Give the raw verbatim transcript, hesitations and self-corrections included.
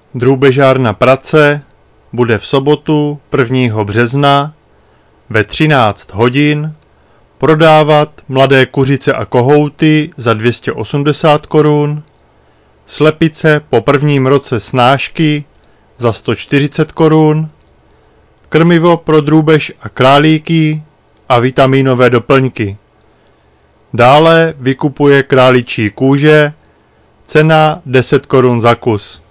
Drůbežárna Prace bude v sobotu prvního března ve třináct hodin prodávat mladé kuřice a kohouty za dvě stě osmdesát korun, slepice po prvním roce snášky za sto čtyřicet korun, krmivo pro drůbež a králíky a vitaminové doplňky. Dále vykupuje králičí kůže, cena deset korun za kus.